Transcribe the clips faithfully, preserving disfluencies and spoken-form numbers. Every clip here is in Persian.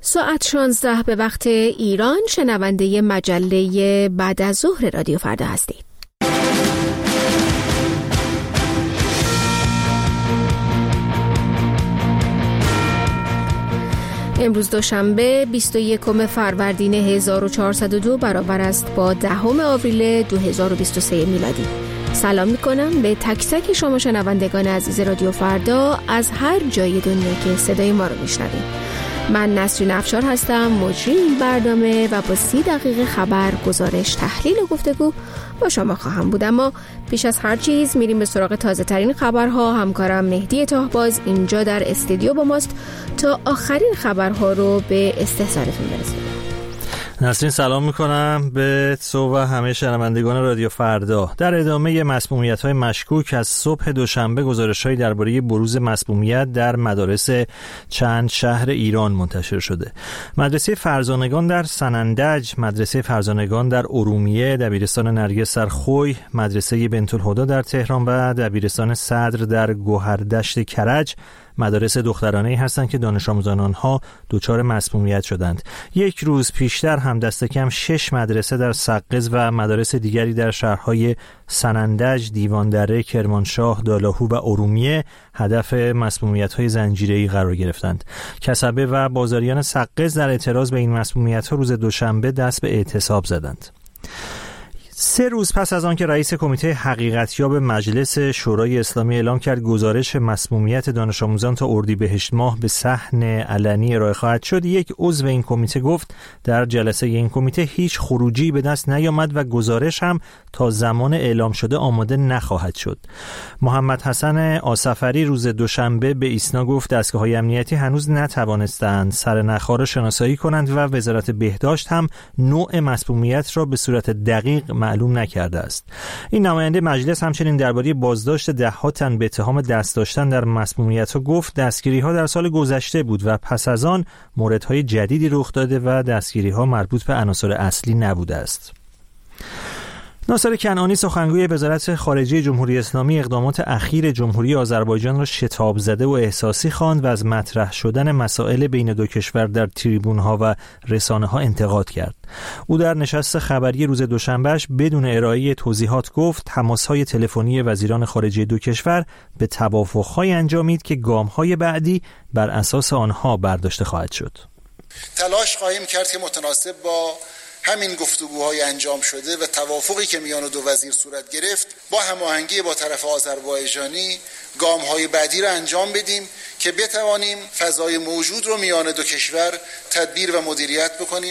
ساعت شانزده به وقت ایران، شنونده مجله بعد از ظهر رادیو فردا هستید. امروز دوشنبه بیست و یکم فروردین هزار و چهارصد و دو برابر است با دهم آوریل دو هزار و بیست و سه میلادی. سلام میکنم به تک تک شما شنوندگان عزیز رادیو فردا از هر جای دنیا که صدای ما رو میشنوید. من نسرین افشار هستم، مجری این برنامه، و با سی دقیقه خبر، گزارش، تحلیل و گفتگو با شما خواهم بود. اما پیش از هر چیز میریم به سراغ تازه ترین خبرها. همکارم مهدی طاهباز اینجا در استودیو با ماست تا آخرین خبرها رو به استحضارتون برسونیم. نسرین سلام میکنم به تو و همه شنوندگان رادیو فردا. در ادامه مسمومیت‌های مشکوک از صبح دوشنبه گزارش‌هایی درباره بروز مسمومیت در مدارس چند شهر ایران منتشر شده. مدرسه فرزانگان در سنندج، مدرسه فرزانگان در ارومیه، دبیرستان نرگس در خوی، مدرسه بنت‌الهدی در تهران و دبیرستان صدر در گوهردشت کرج مدارس دخترانه‌ای هستند که دانش آموزان آنها دچار مسمومیت شدند. یک روز پیشتر هم دست کم شش مدرسه در سقز و مدارس دیگری در شهرهای سنندج، دیواندره، کرمانشاه، دالاهو و ارومیه هدف مسمومیت‌های زنجیره‌ای قرار گرفتند. کسبه و بازاریان سقز در اعتراض به این مسمومیت‌ها روز دوشنبه دست به اعتصاب زدند. سه روز پس از آن که رئیس کمیته حقیقتیاب مجلس شورای اسلامی اعلام کرد گزارش مسمومیت دانش آموزان تا اردیبهشت ماه به صحن علنی ارائه خواهد شد، یک عضو این کمیته گفت در جلسه این کمیته هیچ خروجی به دست نیامد و گزارش هم تا زمان اعلام شده آماده نخواهد شد. محمد حسن آصفری روز دوشنبه به ایسنا گفت دستگاه‌های امنیتی هنوز نتوانستند سرنخ‌ها را شناسایی کنند و وزارت بهداشت هم نوع مسمومیت را به صورت دقیق معلوم نکرده است. این نماینده مجلس همچنین درباره بازداشت ده‌ها تن به اتهام دست داشتن در مسمومیت‌ها گفت دستگیری‌ها در سال گذشته بود و پس از آن موردهای جدیدی رخ داده و دستگیری‌ها مربوط به عناصر اصلی نبوده است. ناصر کنعانی سخنگوی وزارت خارجه جمهوری اسلامی اقدامات اخیر جمهوری آذربایجان را شتاب زده و احساسی خواند و از مطرح شدن مسائل بین دو کشور در تریبون‌ها و رسانه‌ها انتقاد کرد. او در نشست خبری روز دوشنبهش بدون ارائه توضیحات گفت تماس‌های تلفنی وزیران خارجه دو کشور به توافق‌های انجامید که گام‌های بعدی بر اساس آنها برداشته خواهد شد. تلاش خواهیم کرد که متناسب با همین گفتگوهای انجام شده و توافقی که میان دو وزیر صورت گرفت با هماهنگی با طرف آذربایجانی گام‌های بعدی را انجام بدیم که بتوانیم فضای موجود رو میان دو کشور تدبیر و مدیریت بکنیم.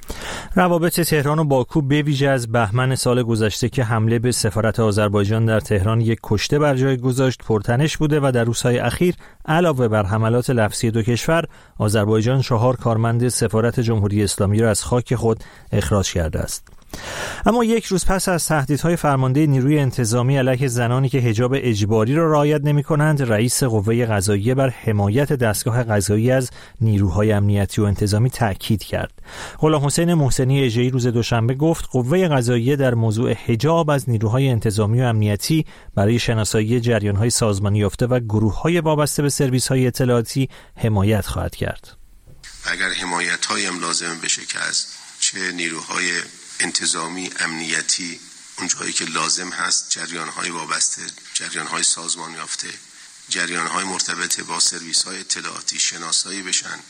روابط تهران و باکو به ویژه از بهمن سال گذشته که حمله به سفارت آذربایجان در تهران یک کشته بر جای گذاشت پرتنش بوده و در روزهای اخیر علاوه بر حملات لفظی دو کشور، آذربایجان چهار کارمند سفارت جمهوری اسلامی را از خاک خود اخراج کرده است. اما یک روز پس از تهدیدهای فرمانده نیروی انتظامی علیه زنانی که حجاب اجباری را رعایت نمی‌کنند، رئیس قوه قضاییه بر حمایت دستگاه قضایی از نیروهای امنیتی و انتظامی تأکید کرد. غلام حسین محسنی اژه‌ای روز دوشنبه گفت قوه قضاییه در موضوع حجاب از نیروهای انتظامی و امنیتی برای شناسایی جریان‌های سازمانی یافته و گروه‌های وابسته به سرویس‌های اطلاعاتی حمایت خواهد کرد. اگر حمایت‌هایی هم لازم بشه که از چه نیروهای انتظامی امنیتی اونجایی که لازم هست جریان‌های وابسته، جریان‌های سازمان یافته، جریان‌های مرتبط با سرویس‌های اطلاعاتی شناسایی بشن.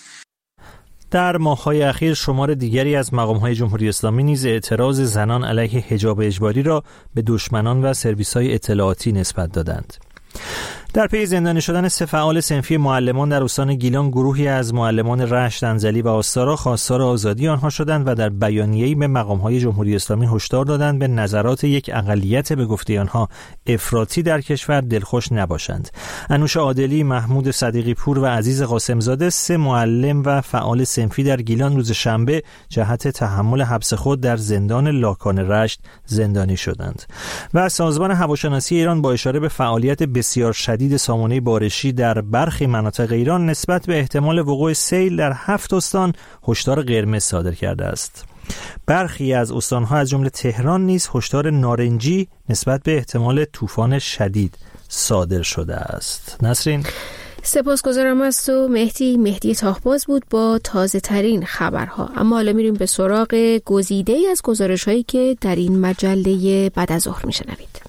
در ماه‌های اخیر شمار دیگری از مقام‌های جمهوری اسلامی نیز اعتراض زنان علیه حجاب اجباری را به دشمنان و سرویس‌های اطلاعاتی نسبت دادند. در پی زندانی شدن سه فعال صنفی معلمان در استان گیلان، گروهی از معلمان رشت، انزلی و آستارا خواستار آزادی آنها شدند و در بیانیه‌ای به مقام‌های جمهوری اسلامی هشدار دادند به نظرات یک اقلیت به گفته آنها افراطی در کشور دلخوش نباشند. انوش عادلی، محمود صدیقی پور و عزیز قاسمزاده، سه معلم و فعال صنفی در گیلان روز شنبه جهت تحمل حبس خود در زندان لاکان رشت زندانی شدند. و سازمان هواشناسی ایران با اشاره به فعالیت بسیار شدید سامانه بارشی در برخی مناطق ایران نسبت به احتمال وقوع سیل در هفت استان هشدار قرمز صادر کرده است. برخی از استانها از جمله تهران نیز هشدار نارنجی نسبت به احتمال طوفان شدید صادر شده است. نسرین، سپاسگزارم از تو مهدی. مهدی تاهباز بود با تازه ترین خبرها. اما حالا میریم به سراغ گزیده ای از گزارش هایی که در این مجله بعد از ظهر میشنوید.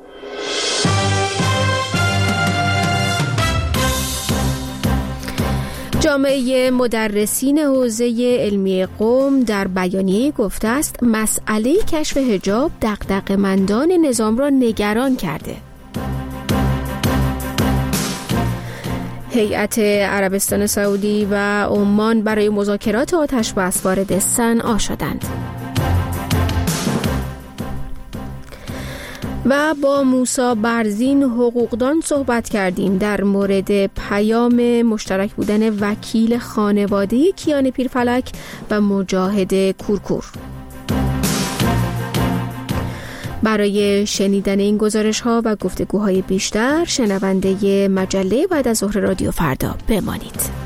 جامعه مدرسین حوزه علمی قم در بیانیه گفته است مسئله کشف حجاب دغدغه‌مندان نظام را نگران کرده. هیئت عربستان سعودی و عمان برای مذاکرات آتش‌بس وارد صنعا شدند. و با موسی برزین حقوقدان صحبت کردیم در مورد پیام مشترک بودن وکیل خانواده کیان پیرفلک و مجاهد کورکور. برای شنیدن این گزارش ها و گفتگوهای بیشتر شنونده مجله بعد از ظهر رادیو فردا بمانید.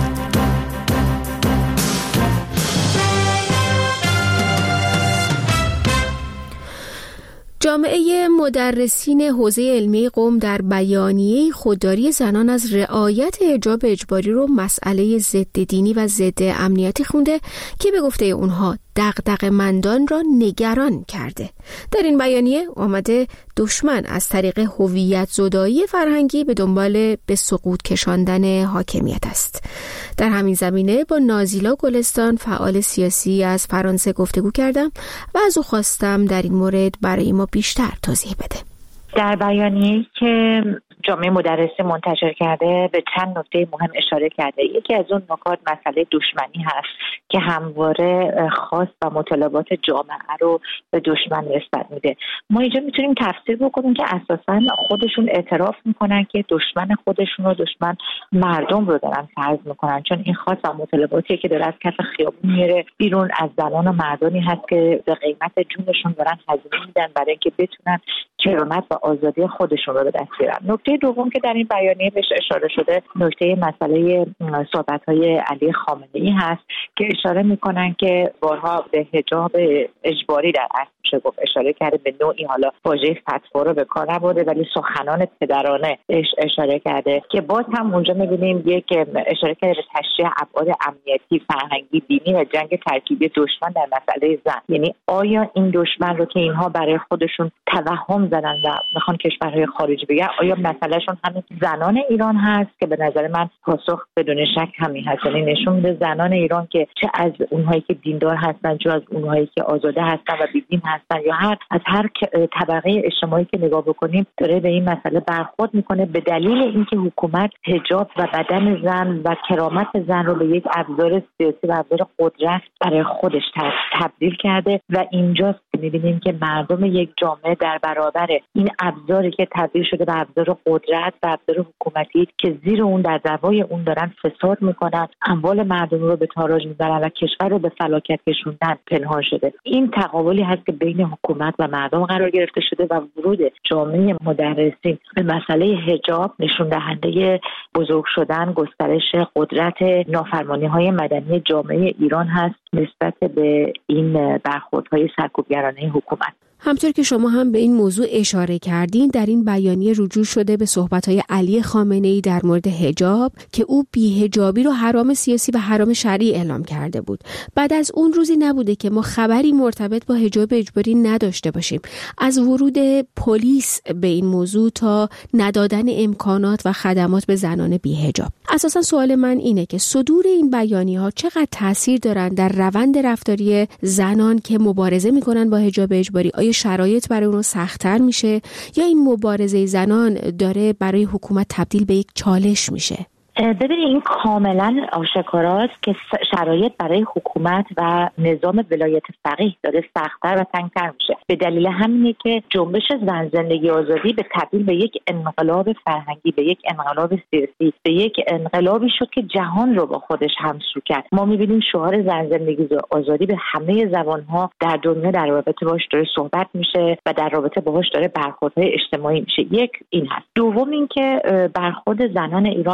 جامعه مدرسین حوزه علمی قم در بیانیه خودداری زنان از رعایت حجاب اجباری رو مسئله ضد دینی و ضد امنیتی خونده که به گفته اونها دغدغه‌مندان را نگران کرده. در این بیانیه آمده دشمن از طریق هویت زدایی فرهنگی به دنبال به سقوط کشاندن حاکمیت است. در همین زمینه با نازیلا گلستان فعال سیاسی از فرانسه گفتگو کردم و از او خواستم در این مورد برای ما بیشتر توضیح بده. در بیانیه‌ای که جامعه مدرسه منتشر کرده به چند نکته مهم اشاره کرده. یکی از اون نکات مسئله دشمنی هست که همواره خواست و مطالبات جامعه رو به دشمن نسبت میده. ما اینجا میتونیم تفسیر بکنیم که اساساً خودشون اعتراف میکنن که دشمن خودشون رو دشمن مردم رو دارن فرض میکنن، چون این خواست و مطالباتی که داره از کف خیابون میره بیرون از زنان و مردانی هست که به قیمت جونشون دارن هزینه میدن برای اینکه بتونن کرامت و آزادی خودشون رو به دست بیارن. نکته دوم که در این بیانیه بهش اشاره شده نکته مسئله صحبت‌های علی خامنه‌ای هست که اشاره میکنن که بارها به حجاب اجباری در اصل میشه گفت اشاره کرده، به نوعی حالا واژه فتوا رو به کار نبرده ولی سخنان پدرانه اشاره کرده که باز هم اونجا میبینیم یک اشاره کرده به تشریح ابعاد امنیتی، فرهنگی، دینی و جنگ ترکیبی دشمن در مسئله زن. یعنی آیا این دشمن رو که اینها برای خودشون توهم زدن و میخوان کشورهای خارجی بگن، آیا مسئلهشون همین زنان ایران هست که به نظر من پاسخ بدون شک همین هست. یعنی نشون میده زنان ایران که چه از اونهایی که دیندار هستن چه از اونهایی که آزاده هستن و بی‌دین هستن یا هر از هر طبقه اجتماعی که نگاه بکنیم داره به این مسئله برخورد میکنه به دلیل اینکه حکومت حجاب و بدن زن و کرامت زن رو به یک ابزار سیاسی و ابزار قدرت برای خودش تبدیل کرده و اینجاست که میبینیم که مردم یک جامعه در برابر این ابزاری که تبدیل شده به ابزار قدرت و ابزار حکومتی که زیر اون در دوای اون دارن فساد میکنن، اموال مردم رو به تاراج میبرن و کشور رو به فلاکت کشوندن پنهان شده. این تقابلی هست که بین حکومت و مردم قرار گرفته شده و ورود جامعه مدرسین به مسئله حجاب نشون دهنده بزرگ شدن، گسترش قدرت نافرمانی‌های مدنی جامعه ایران هست نسبت به این برخوردهای سرکوبگرانه حکومت. همطور که شما هم به این موضوع اشاره کردین، در این بیانیه رجوع شده به صحبت‌های علی خامنه‌ای در مورد حجاب که او بی‌حجابی رو حرام سیاسی و حرام شرعی اعلام کرده بود. بعد از اون روزی نبوده که ما خبری مرتبط با حجاب اجباری نداشته باشیم، از ورود پلیس به این موضوع تا ندادن امکانات و خدمات به زنان بی‌حجاب. اساساً سوال من اینه که صدور این بیانیه‌ها چقدر تاثیر دارن در روند رفتاری زنان که مبارزه می‌کنن با حجاب اجباری؟ آیا شرایط برای اونو سخت‌تر میشه یا این مبارزه زنان داره برای حکومت تبدیل به یک چالش میشه؟ ببینید این کاملا آشکاراست که شرایط برای حکومت و نظام ولایت فقیه داره سخت‌تر و تنگ‌تر میشه. به دلیل همینه که جنبش زن زندگی آزادی به تبدیل به یک انقلاب فرهنگی، به یک انقلاب سیاسی، به یک انقلابی شد که جهان رو با خودش همسو کرد. ما می‌بینیم شعار زن زندگی آزادی به همه زبان‌ها در دنیا در رابطه باهاش داره صحبت میشه و در رابطه باهاش داره برخوردهای اجتماعی میشه. یک این هست. دوم اینکه برخورد زنان ایران و مردم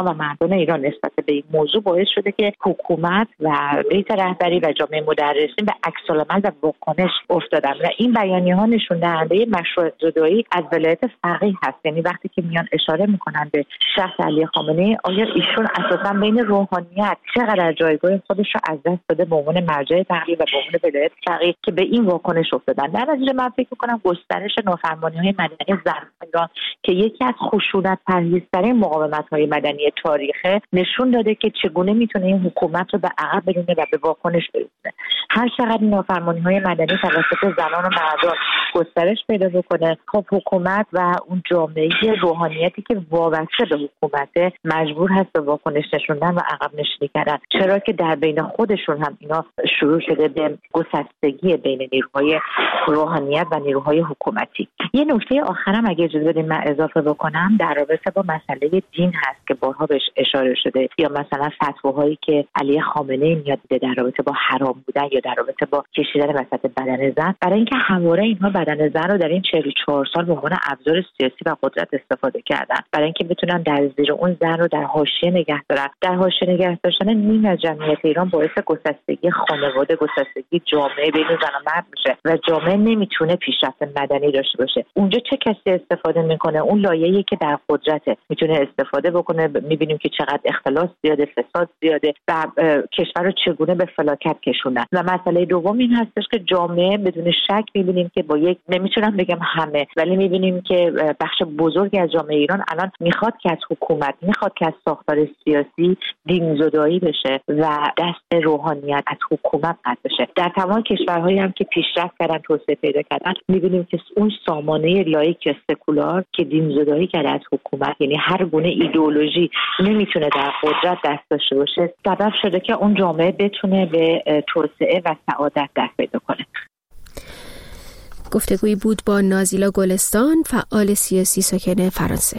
شهروندان ایران نسبت به این موضوع باعث شده که حکومت و بیت رهبری و جامعه مدرسین به عکس‌العمل و واکنش افتادن و این بیانیه‌ها نشون دهنده مشروع زدایی از ولایت فقیه هست. یعنی وقتی که میان اشاره میکنن به شخص علی خامنه‌ای، آیا ایشون اساسا بین روحانیت چقدر جایگاه خودش رو از دست داده به عنوان مرجع تقلید و به عنوان ولایت فقیه که به این واکنش افتادن. در نتیجه من فکر می‌کنم گسترش نافرمانی‌های مدنی زنان که یکی از خشونت پرهیزترین مقاومت‌های مدنی تاریخ نشون داده که چگونه میتونه این حکومت رو به عقب برونه و به واکنش برسونه. هر چقدر این نافرمانی‌های مدنی توسط زنان و مردان گسترش پیدا بکنه، خب حکومت و اون جامعه روحانیتی که وابسته به حکومت مجبور هست به واکنش نشوندن و عقب نشینی کردن، چرا که در بین خودشون هم اینا شروع شده به گسستگی بین نیروهای روحانیت و نیروهای حکومتی. یه نکته آخرم اگه اجازه بدید من اضافه بکنم در رابطه با مسئله دین هست که بارها بهش اشاره شده، یا مثلا فتواهایی که علی خامنه‌ای میاد در رابطه با حرام بودن یا در رابطه با کشیدن وسط بدن زن، برای اینکه همواره اینها بدن زن رو در این چهل و چهار سال به عنوان ابزار سیاسی و قدرت استفاده کردن، برای اینکه بتونن در زیر اون زن رو در حاشیه نگه دارن. در حاشیه نگه داشتن نیم از جمعیت ایران باعث گسستگی خانواده، گسستگی جامعه بین زن و مرد میشه و جامعه نمیتونه پیشرفت مدنی داشته باشه. اونجا چه کسی استفاده میکنه؟ اون لایه‌ای که در قدرته میتونه استفاده بکنه. میبینیم که چقدر اختلاس زیاده، فساد زیاده و کشور رو چگونه به فلاکت کشوندن. و مسئله دوم این هستش که جامعه بدون شک میبینیم که با یک، نمیتونم بگم همه، ولی میبینیم که بخش بزرگی از جامعه ایران الان میخواد که از حکومت، میخواد که از ساختار سیاسی دین‌زدایی بشه و دست روحانیت از حکومت قطع بشه. در تمام کشورهایی هم که پیشرفت کردن، توسعه پیدا کردن، میبینیم که اون سامانه لایک یا سکولار که دین‌زدایی کرده از حکومت، یعنی هر گونه ایدئولوژی نمیتونه در قدرت دست داشته باشه، سبب شده که اون جامعه بتونه به توسعه و سعادت دست پیدا کنه. گفتگویی بود با نازیلا گلستان، فعال سیاسی ساکن فرانسه.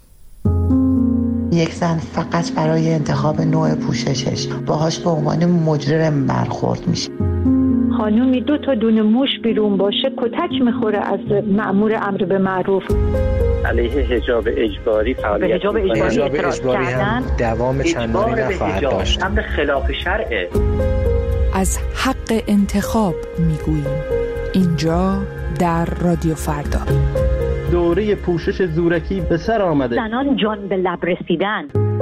یک زن فقط برای انتخاب نوع پوششش باهاش به عنوان مجرم برخورد میشه. خانومی دو تا دونه موش بیرون باشه کتک میخوره از مأمور امر به معروف. علیه حجاب اجباری فعالیت حجاب اجباری, حجاب اجباری هم دوام چندانی نخواهد داشت. امر خلاف شرعه. از حق انتخاب میگوییم اینجا در رادیو فردا. دوره پوشش زورکی به سر آمده. زنان جان به لب رسیدن.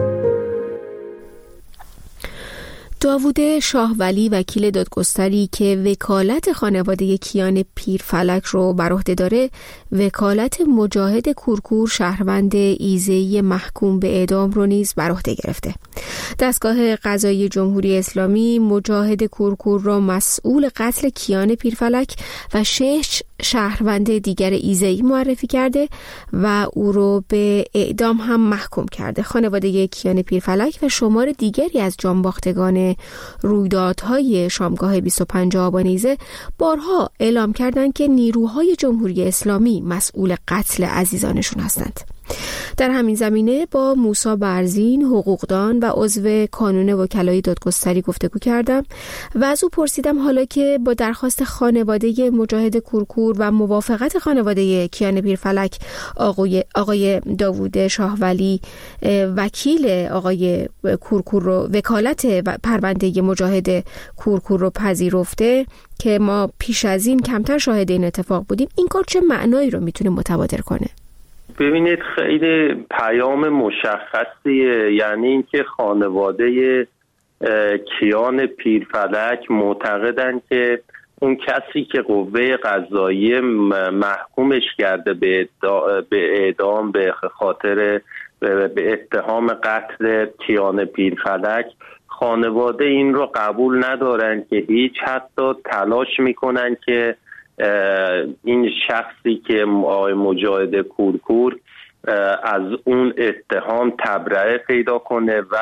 داوود شاهولی، وکیل دادگستری که وکالت خانواده کیان پیرفلک رو بر عهده داره، وکالت مجاهد کورکور شهروند ایزه‌ای محکوم به اعدام رو نیز بر عهده گرفته. دستگاه قضایی جمهوری اسلامی مجاهد کورکور را مسئول قتل کیان پیرفلک و شش شهروند دیگر ایزه‌ای معرفی کرده و او رو به اعدام هم محکوم کرده. خانواده کیان پیرفلک و شمار دیگری از جانباختگان رویدادهای شامگاه بیست و پنج آبان ایزه بارها اعلام کردند که نیروهای جمهوری اسلامی مسئول قتل عزیزانشون هستند. در همین زمینه با موسی برزین، حقوقدان و عضو کانون وکلای دادگستری گفتگو کردم و از او پرسیدم حالا که با درخواست خانواده مجاهد کورکور و موافقت خانواده کیان پیرفلک آقای آقای داوود شاهولی وکیل آقای کورکور رو وکالت پرونده مجاهد کورکور رو پذیرفته که ما پیش از این کمتر شاهد این اتفاق بودیم، این کار چه معنایی رو میتونه متبادر کنه؟ ببینید خیلی پیام مشخصیه، یعنی اینکه خانواده کیان پیرفلک معتقدن که اون کسی که قوه قضاییه محکومش کرده به اعدام به خاطر به اتهام قتل کیان پیرفلک، خانواده این رو قبول ندارن که هیچ، حتی تلاش میکنن که این شخصی که آقای مجاهد کورکور از اون اتهام تبرئه پیدا کنه و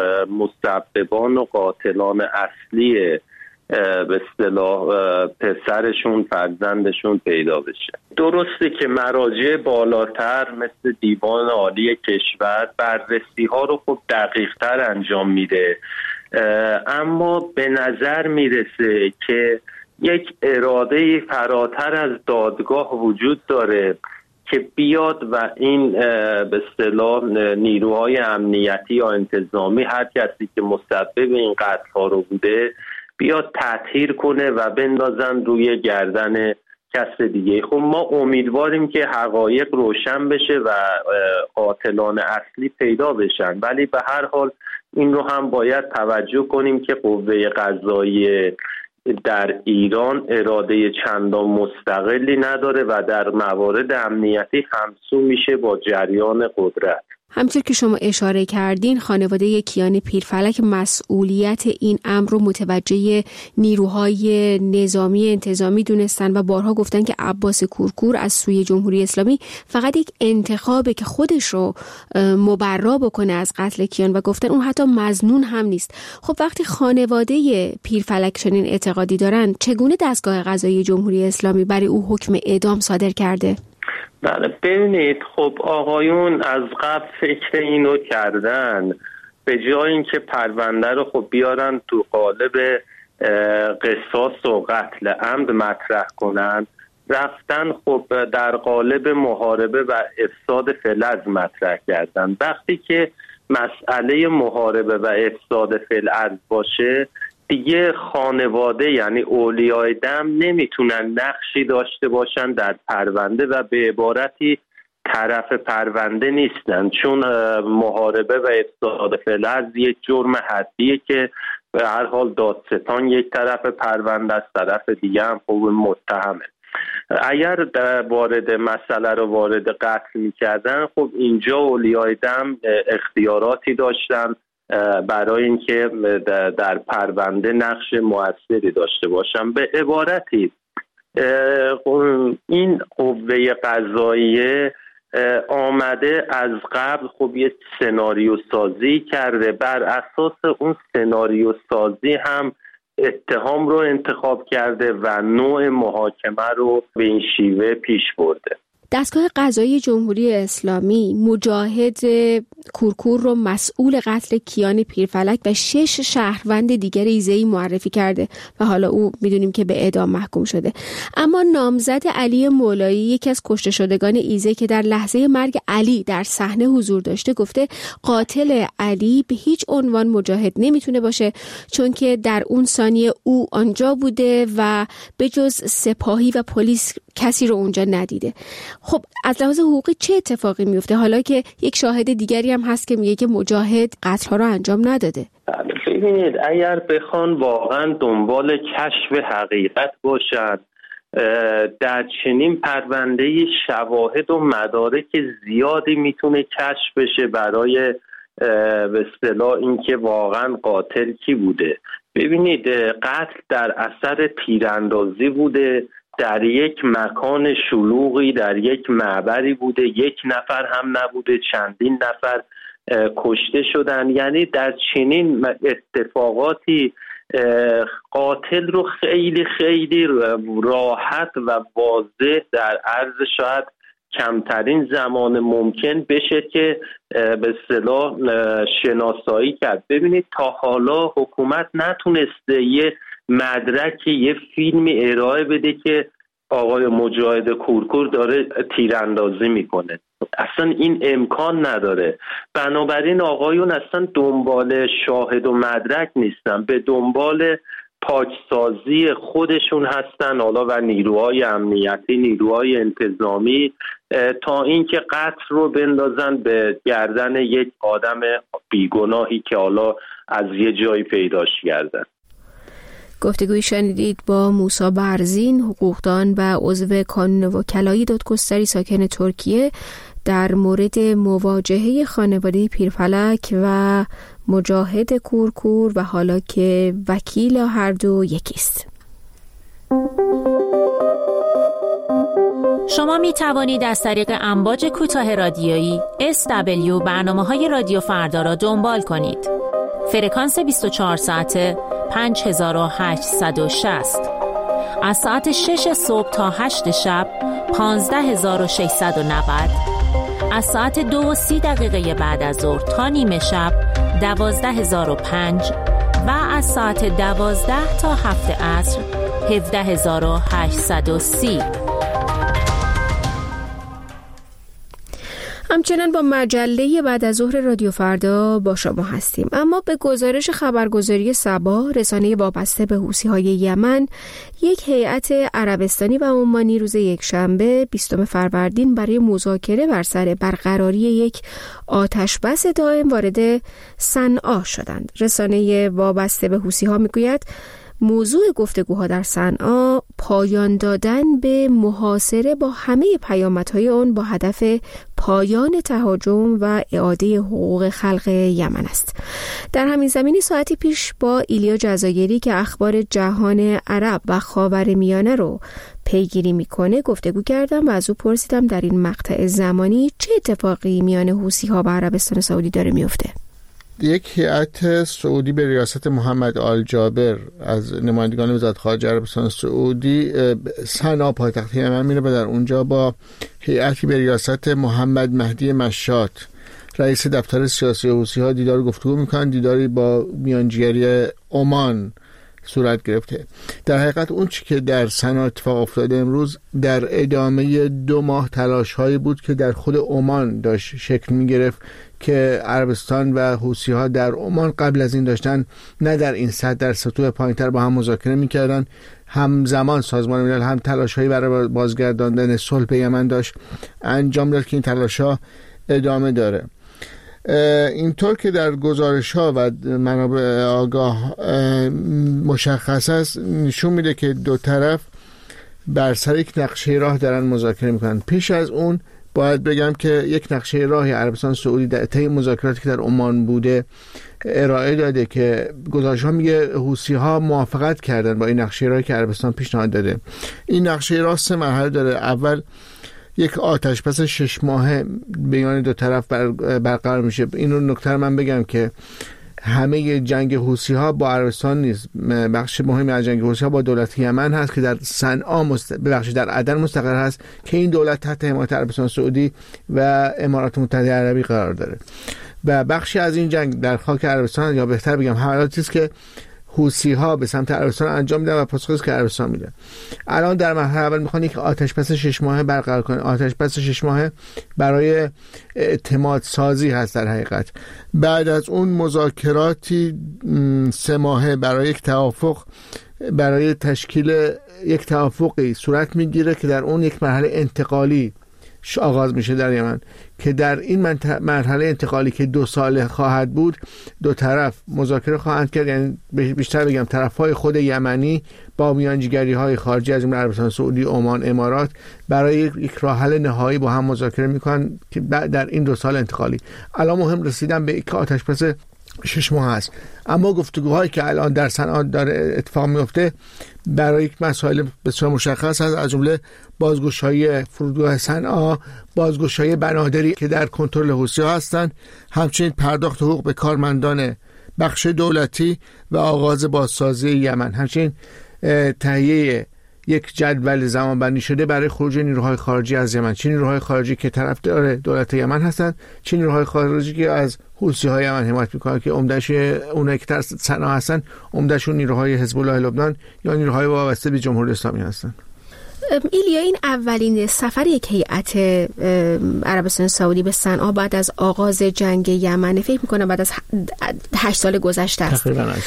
مسببان و قاتلان اصلی به اصطلاح پسرشون، فرزندشون پیدا بشه. درسته که مراجع بالاتر مثل دیوان عالی کشور بررسی ها رو خب دقیق تر انجام میده، اما به نظر میرسه که یک اراده فراتر از دادگاه وجود داره که بیاد و این به اصطلاح نیروهای امنیتی یا انتظامی، هر کسی که مسبب این قتل‌ها رو بوده، بیاد تطهیر کنه و بندازن روی گردن کس دیگه. خب ما امیدواریم که حقایق روشن بشه و قاتلان اصلی پیدا بشن، ولی به هر حال این رو هم باید توجه کنیم که قوه قضاییه در ایران اراده چندان مستقلی نداره و در موارد امنیتی همسو میشه با جریان قدرت. همچون که شما اشاره کردین، خانواده کیان پیرفلک مسئولیت این امر رو متوجه نیروهای نظامی انتظامی دونستن و بارها گفتن که عباس کورکور از سوی جمهوری اسلامی فقط یک انتخابه که خودش رو مبرا بکنه از قتل کیان و گفتن اون حتی مظنون هم نیست. خب وقتی خانواده پیرفلک چنین اعتقادی دارن، چگونه دستگاه قضایی جمهوری اسلامی برای او حکم اعدام صادر کرده؟ بله ببینید، خب آقایون از قبل فکر اینو کردن، به جای اینکه پرونده رو خب بیارن تو قالب قصاص و قتل عمد مطرح کنن، رفتن خب در قالب محاربه و افساد فلز مطرح کردن. وقتی که مسئله محاربه و افساد فلز باشه، دیگه خانواده یعنی اولیای دم نمیتونن نقشی داشته باشن در پرونده و به عبارتی طرف پرونده نیستن، چون محاربه و افساد فلز یک جرم حدیه که به هر حال دادستان یک طرف پرونده است، طرف دیگه هم خب متهمه. اگر وارد مسئله رو وارد قتل میکردن، خب اینجا اولیای دم اختیاراتی داشتن برای اینکه در پرونده نقش مؤثری داشته باشن. به عبارتی این قوه قضاییه آمده از قبل خب یه سناریو سازی کرده، بر اساس اون سناریو سازی هم اتهام رو انتخاب کرده و نوع محاکمه رو به این شیوه پیش برده. دستگاه قضایی جمهوری اسلامی مجاهد کورکور رو مسئول قتل کیان پیرفلک و شش شهروند دیگر ایزه‌ای معرفی کرده و حالا او میدونیم که به اعدام محکوم شده. اما نامزد علی مولایی، یکی از کشته شدگان ایزه که در لحظه مرگ علی در صحنه حضور داشته، گفته قاتل علی به هیچ عنوان مجاهد نمیتونه باشه، چون که در اون ثانیه او آنجا بوده و به جز سپاهی و پلیس کسی رو اونجا ندیده. خب از لحاظ حقوقی چه اتفاقی میفته حالا که یک شاهد دیگری هم هست که میگه که مجاهد قتل‌ها رو انجام نداده؟ ببینید، اگر بخوان واقعا دنبال کشف حقیقت باشد، در چنین پرونده شواهد و مدارک زیادی میتونه کشف بشه برای به اصطلاح اینکه واقعا قاتل کی بوده. ببینید، قتل در اثر تیراندازی بوده، در یک مکان شلوغی، در یک معبری بوده، یک نفر هم نبوده، چندین نفر کشته شدن. یعنی در چنین اتفاقاتی قاتل رو خیلی خیلی راحت و واضح در عرض شاید کمترین زمان ممکن بشه که به اصطلاح شناسایی کرد. ببینید، تا حالا حکومت نتونسته یه مدرکی، یه فیلمی ارائه بده که آقای مجاهد کورکور داره تیراندازی میکنه. اصلا این امکان نداره. بنابراین آقایون اصلا دنبال شاهد و مدرک نیستن، به دنبال پاکسازی خودشون هستن، حالا و نیروهای امنیتی، نیروهای انتظامی، تا اینکه قتل رو بندازن به گردن یک آدم بیگناهی که حالا از یه جایی پیداش کردن. گفتگوی شنیدید با موسی برزین، حقوقدان و عضو کانون وکلای دادگستری ساکن ترکیه، در مورد مواجهه خانواده پیرفلک و مجاهد کورکور و حالا که وکیل هر دو یکیست. شما می توانید از طریق امواج کوتاه رادیویی اس دبلیو برنامه‌های رادیو فردا را دنبال کنید. فرکانس بیست و چهار ساعته پنج هزار و هشتصد و شصت، از ساعت شش صبح تا هشت شب پانزده هزار و ششصد و نود، از ساعت دو و سی دقیقه بعد از ظهر تا نیمه شب دوازده هزار و پنج و از ساعت دوازده تا هفت عصر هفده هزار و هشتصد و سی. همچنان با مجله بعد از ظهر رادیو فردا با شما هستیم، اما به گزارش خبرگزاری سبا، رسانه وابسته به حوثی‌های یمن، یک هیئت عربستانی و عمانی روز یکشنبه بیستم فروردین برای مذاکره بر سر برقراری یک آتشبس دائم وارد صنعا شدند. رسانه وابسته به حوثی‌ها میگوید موضوع گفتگوها در صنعا پایان دادن به محاصره با همه پیامدهای آن با هدف پایان تهاجم و اعاده حقوق خلق یمن است. در همین زمینی ساعتی پیش با ایلیا جزایری که اخبار جهان عرب و خاورمیانه رو پیگیری میکنه گفتگو کردم و از او پرسیدم در این مقطع زمانی چه اتفاقی میان حوثی‌ها و عربستان سعودی داره میفته. یک هیئت سعودی به ریاست محمد آل جابر از نمایندگان وزارت خارجه عربستان سعودی صنعا پایتخت یمن میره و در اونجا با هیئتی به ریاست محمد مهدی مشات رئیس دفتر سیاسی حوثی‌ها دیدار گفتگو میکنن. دیداری با میانجیگری عمان صورت گرفته. در حقیقت اون چی که در صنعا اتفاق افتاده امروز در ادامه دو ماه تلاش هایی بود که در خود عمان داشت شکل می گرفت که عربستان و حوثی‌ها در عمان قبل از این داشتن نه در این سطح، در سطوح پایین‌تر با هم مذاکره می‌کردن. همزمان سازمان ملل هم تلاش‌هایی برای بازگرداندن صلح به یمن داشت انجام داد که این تلاش‌ها ادامه داره. اینطور که در گزارش‌ها و منابع آگاه مشخص است نشون میده که دو طرف بر سر یک نقشه راه دارن مذاکره میکنن. پیش از اون باید بگم که یک نقشه راهی عربستان سعودی در طی مذاکراتی که در عمان بوده ارائه داده که گزارش‌ها میگه حوثی‌ها موافقت کردن با این نقشه راهی که عربستان پیشنهاد داده. این نقشه راه سه مرحله داره. اول یک آتش پس شش ماهه بین دو طرف بر برقرار میشه. این رو نکته من بگم که همه جنگ حوثی‌ها با عربستان نیست. بخش مهمی از جنگ حوثی‌ها با دولت یمن هست که در صنعا مست... بخش در عدن مستقر هست که این دولت تحت حمایت عربستان سعودی و امارات متحده عربی قرار داره و بخشی از این جنگ در خاک عربستان، یا بهتر بگم حملاتی است که حوثی‌ها به سمت عربستان انجام میدن و پاسخی که عربستان میده. الان در مرحله اول میخوان یک آتش بس شش ماهه برقرار کنن. آتش بس شش ماهه برای اعتماد سازی هست در حقیقت. بعد از اون مذاکراتی سه ماهه برای یک توافق، برای تشکیل یک توافقی صورت میگیره که در اون یک مرحله انتقالی آغاز میشه در یمن که در این مرحله انتقالی که دو ساله خواهد بود دو طرف مذاکره خواهند کرد. یعنی بیشتر بگم طرفهای خود یمنی با میانجیگری های خارجی از جمله عربستان سعودی، عمان، امارات برای یک راه حل نهایی با هم مذاکره میکنن که در این دو سال انتقالی. الان مهم رسیدن به یک آتش بس شش ماه است. اما گفتگوهایی که الان در صنعا داره اتفاق میفته برای یک مسائل بسیار مشخص هست، از جمله بازگشایی فرودگاه صنعا، بازگشایی بنادری که در کنترل حوثی‌ها هستند، همچنین پرداخت حقوق به کارمندان بخش دولتی و آغاز بازسازی یمن، همچنین تهیه یک جدول زمانبندی شده برای خروج نیروهای خارجی از یمن، چه نیروهای خارجی که طرفدار دولت یمن هستند، چه نیروهای خارجی که از حوثی‌های یمن حمایت می‌کنن که عمده‌اش اونایی که در صنعا هستن عمده‌شون نیروهای حزب الله لبنان یا نیروهای وابسته به جمهوری اسلامی هستند. ایلیا، این اولین سفر یک هیئت عربستان سعودی به صنعا بعد از آغاز جنگ یمن، فکر میکنم بعد از هشت سال گذشته است.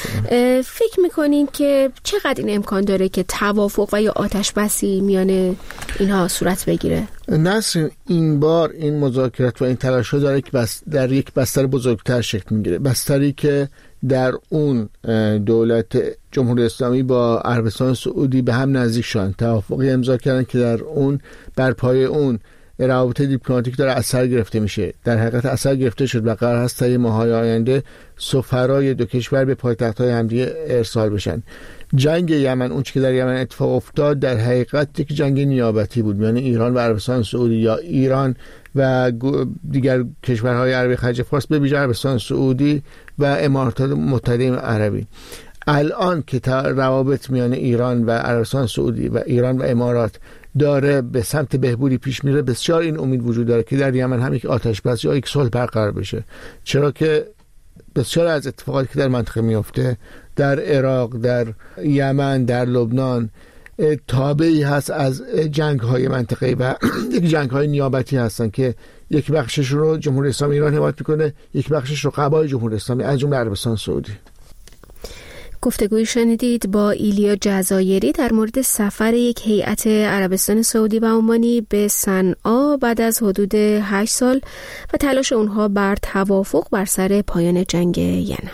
فکر میکنین که چقدر این امکان داره که توافق و یا آتش بسی میان اینها صورت بگیره؟ نسرین، این بار این مذاکرات و این تلاش‌ها داره که بس در یک بستر بزرگتر شکل میگیره، بستری که در اون دولت جمهوری اسلامی با عربستان سعودی به هم نزدیک شدن، توافقی امضا کردن که در اون بر پایه اون روابط دیپلماتیک داره اثر گرفته میشه. در حقیقت اثر گرفته شد و قرار هست تا ماه‌های آینده سفرای دو کشور به پایتخت‌های همدیگه ارسال بشن. جنگ یمن، اون چیزی که در یمن اتفاق افتاد، در حقیقت یک جنگ نیابتی بود میان ایران و عربستان سعودی یا ایران و دیگر کشورهای عربی خلیج فارس، به ویژه عربستان سعودی و امارات متحده عربی. الان که روابط میان ایران و عربستان سعودی و ایران و امارات داره به سمت بهبودی پیش میره، بسیار این امید وجود داره که در یمن هم یک آتش بس یا یک صلح برقرار بشه، چرا که بسیار از اتفاقاتی که در منطقه میفته، در عراق، در یمن، در لبنان، تابعی هست از جنگ های منطقه‌ای و یک جنگ های نیابتی هستن که یک بخشش رو جمهوری اسلامی ایران حمایت میکنه، یک بخشش رو قبای جمهوری اسلامی از جمله عربستان سعودی. گفتگوی شنیدید با ایلیا جزایری در مورد سفر یک هیئت عربستان سعودی و عمانی به صنعا بعد از حدود هشت سال و تلاش اونها بر توافق بر سر پایان جنگ یمن.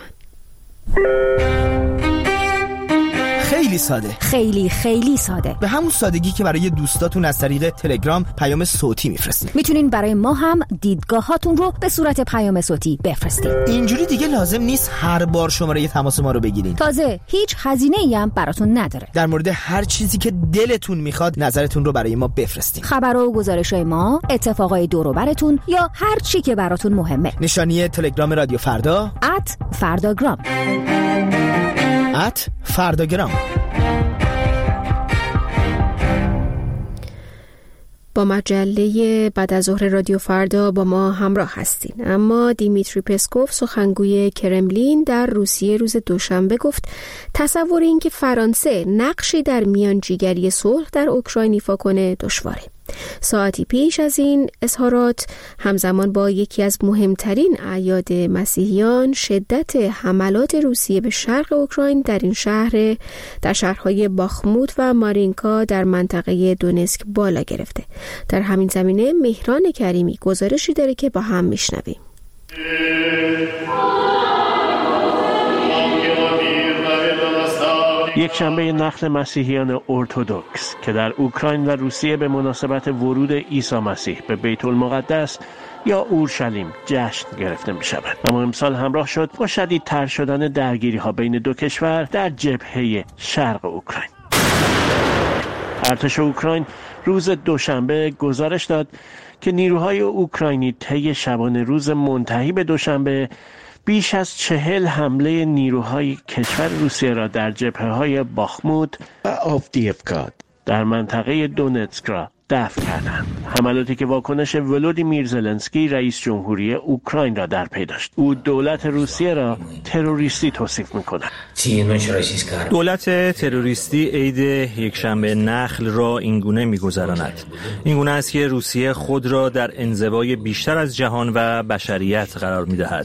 خیلی ساده، خیلی خیلی ساده، به همون سادگی که برای دوستاتون از طریق تلگرام پیام صوتی میفرستید. میتونین برای ما هم دیدگاهاتون رو به صورت پیام صوتی بفرستید. اینجوری دیگه لازم نیست هر بار شماره تماس ما رو بگیرین. تازه هیچ هزینه‌ای هم براتون نداره. در مورد هر چیزی که دلتون میخواد نظرتون رو برای ما بفرستید. خبر و گزارش‌های ما، اتفاقای دور و برتون یا هر چی که براتون مهمه. نشانی تلگرام رادیو فردا ات فرداگرام ات فرداگرام. با مجله بعد از ظهر رادیو فردا با ما همراه هستین. اما دیمیتری پسکوف سخنگوی کرملین در روسیه روز دوشنبه گفت تصور این که فرانسه نقشی در میانجیگری صلح در اوکراین ایفا کنه دشواره. ساعتی پیش از این اظهارات همزمان با یکی از مهمترین اعیاد مسیحیان شدت حملات روسیه به شرق اوکراین در این شهر در شهرهای باخموت و مارینکا در منطقه دونسک بالا گرفته. در همین زمینه مهران کریمی گزارشی داره که با هم میشنویم. یک شنبه نخل مسیحیان ارتدوکس که در اوکراین و روسیه به مناسبت ورود عیسی مسیح به بیت المقدس یا اورشلیم جشن گرفته می شود. اما امسال همراه شد با شدیدتر شدن درگیری ها بین دو کشور در جبهه شرق اوکراین. ارتش اوکراین روز دوشنبه گزارش داد که نیروهای اوکراینی طی شبانه روز منتهی به دوشنبه بیش از چهل حمله نیروهای کشور روسیه را در جبهه‌های باخموت و آفدیفکا در منطقه دونتسک را دفع کردند. حملاتی که واکنش ولودیمیر زلنسکی رئیس جمهوری اوکراین را در پی داشت. او دولت روسیه را تروریستی توصیف می‌کند. دولت تروریستی عید یکشنبه نخل را اینگونه می‌گذراند. اینگونه است که روسیه خود را در انزوای بیشتر از جهان و بشریت قرار می‌دهد.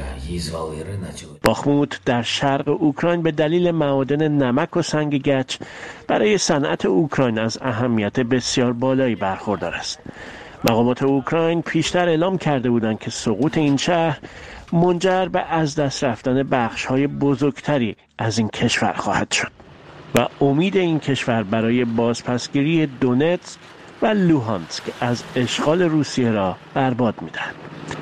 باخموت در شرق اوکراین به دلیل معادن نمک و سنگ گچ برای صنعت اوکراین از اهمیت بسیار بالایی برخوردار است. مقامات اوکراین پیشتر اعلام کرده بودند که سقوط این شهر منجر به از دست رفتن بخش‌های بزرگتری از این کشور خواهد شد و امید این کشور برای بازپسگیری دونتسک و لوهانسک از اشغال روسیه را برباد می‌دهد.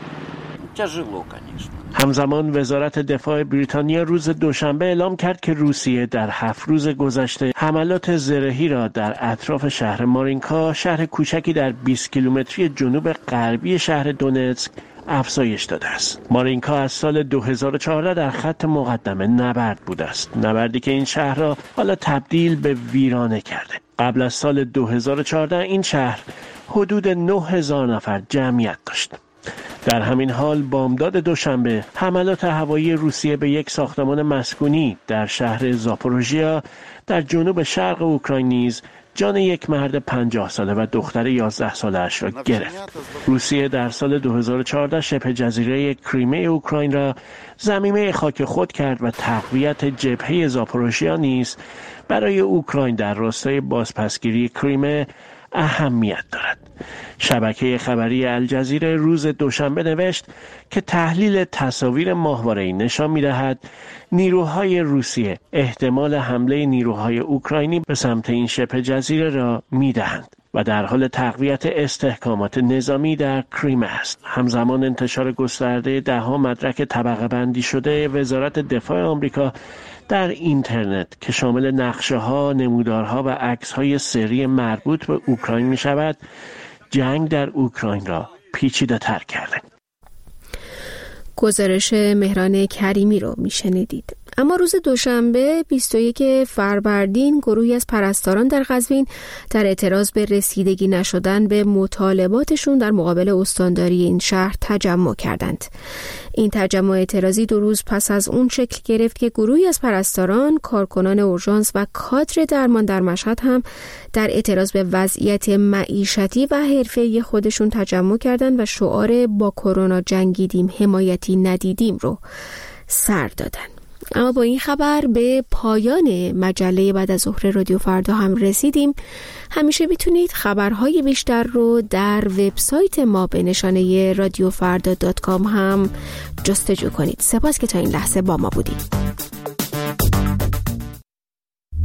همزمان وزارت دفاع بریتانیا روز دوشنبه اعلام کرد که روسیه در هفت روز گذشته حملات زرهی را در اطراف شهر مارینکا، شهر کوچکی در بیست کیلومتری جنوب غربی شهر دونتسک، افزایش داده است. مارینکا از سال دو هزار و چهارده در خط مقدمه نبرد بوده است. نبردی که این شهر را حالا تبدیل به ویرانه کرده. قبل از سال دو هزار و چهارده این شهر حدود نه هزار نفر جمعیت داشت. در همین حال بامداد دوشنبه حملات هوایی روسیه به یک ساختمان مسکونی در شهر زاپوروژیا در جنوب شرق اوکراین نیز جان یک مرد پنجاه ساله و دختر یازده ساله‌اش را گرفت. روسیه در سال دو هزار و چهارده شبه جزیره کریمه اوکراین را ضمیمه خاک خود کرد و تقویت جبهه زاپوروژیا نیز برای اوکراین در راستای بازپسگیری کریمه اهمیت دارد. شبکه خبری الجزیره روز دوشنبه نوشت که تحلیل تصاویر ماهواره‌ای نشان می‌دهد نیروهای روسیه احتمال حمله نیروهای اوکراینی به سمت این شبه جزیره را می‌دهند و در حال تقویت استحکامات نظامی در کریمه است. همزمان انتشار گسترده ده‌ها مدرک طبقه بندی شده وزارت دفاع آمریکا در اینترنت که شامل نقشه‌ها، نمودارها و عکس‌های سری مربوط به اوکراین می‌شود، جنگ در اوکراین را پیچیده‌تر کرده. گزارش مهران کریمی رو میشنیدید. اما روز دوشنبه بیست و یک فروردین گروهی از پرستاران در قزوین در اعتراض به رسیدگی نشدن به مطالباتشون در مقابل استانداری این شهر تجمع کردند. این تجمع اعتراضی دو روز پس از اون شکل گرفت که گروهی از پرستاران، کارکنان اورژانس و کادر درمان در مشهد هم در اعتراض به وضعیت معیشتی و حرفه‌ای خودشون تجمع کردند و شعار با کرونا جنگیدیم حمایتی ندیدیم رو سر دادن. اما با این خبر به پایان مجله بعد از ظهر رادیو فردا هم رسیدیم. همیشه میتونید خبرهای بیشتر رو در وبسایت ما به نشانه رادیو فردا دات کام هم جستجو کنید. سپاس که تا این لحظه با ما بودید.